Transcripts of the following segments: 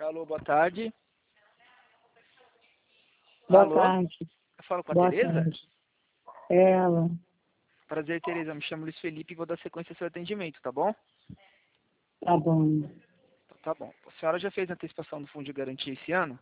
Alô, boa tarde. Boa Alô? tarde. Eu falo com a Boa Tereza? tarde. Ela. Prazer, Tereza. Me chamo Luiz Felipe e vou dar sequência ao seu atendimento, tá bom? Tá bom. Então, tá bom. A senhora já fez a antecipação do fundo de garantia esse ano?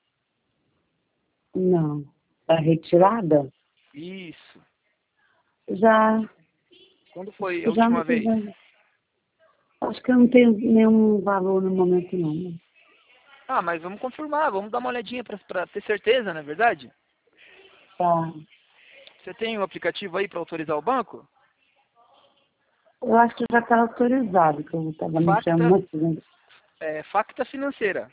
Não. Tá retirada? Isso. Já. Quando foi a Já não última vez? tem. Acho que eu não tenho nenhum valor no momento, não. Ah, mas vamos confirmar, vamos dar uma olhadinha pra ter certeza, não é verdade? Tá. Você tem o aplicativo aí para autorizar o banco? Eu acho que já está autorizado, que eu estava mexendo Facta, muito. Né? Facta Financeira.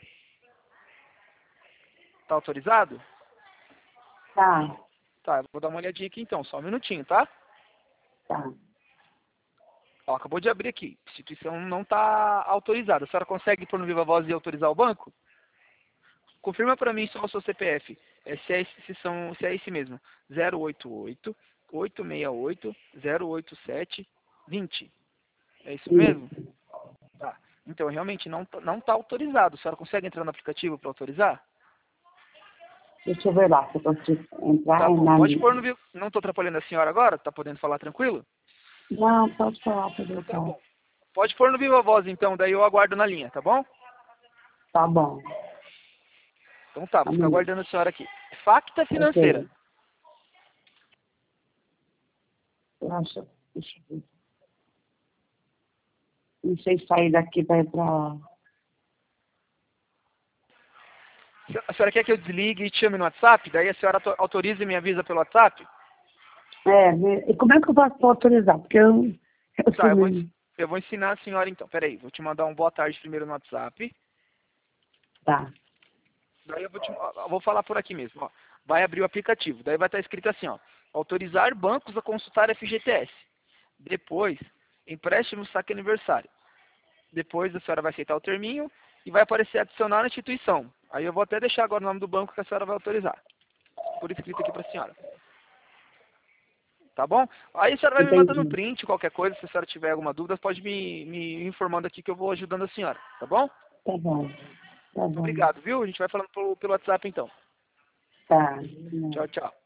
Tá autorizado? Tá. Tá, eu vou dar uma olhadinha aqui então, só um minutinho, tá? Tá. Ó, acabou de abrir aqui. A instituição não está autorizada. A senhora consegue pôr no Viva Voz e autorizar o banco? Confirma para mim só o seu CPF. Se é esse mesmo. 088 868 087 20. É isso mesmo? Isso. Tá. Então, realmente não tá autorizado. A senhora consegue entrar no aplicativo para autorizar? Deixa eu ver lá se eu consigo Tá entrar bom. na Pode minha. pôr no Viva. Não estou atrapalhando a senhora agora? Tá podendo falar tranquilo? Não, pode falar, pode Então tá deixar. bom. Pode pôr no Viva Voz então, daí eu aguardo na linha, tá bom? Tá bom. Então tá, vou ficar Amém. aguardando a senhora aqui. Facta Financeira. Ok. Eu acho. Deixa eu ver. Não sei sair daqui para ir para lá. A senhora quer que eu desligue e te chame no WhatsApp? Daí a senhora autoriza e me avisa pelo WhatsApp? E como é que eu faço para autorizar? Porque eu Tá, sou. eu vou ensinar a senhora então. Peraí, vou te mandar um boa tarde primeiro no WhatsApp. Tá. Daí eu vou falar por aqui mesmo. Ó. Vai abrir o aplicativo. Daí vai estar escrito assim, ó. Autorizar bancos a consultar FGTS. Depois, empréstimo saque aniversário. Depois a senhora vai aceitar o terminho e vai aparecer adicionar a instituição. Aí eu vou até deixar agora o nome do banco que a senhora vai autorizar. Por escrito aqui para a senhora. Tá bom? Aí a senhora vai me mandando Entendi. print, qualquer coisa, se a senhora tiver alguma dúvida, pode me informando aqui que eu vou ajudando a senhora. Tá bom? Tá bom. Tá Muito bom. obrigado, viu? A gente vai falando pelo WhatsApp então. Tá. Tchau, tchau.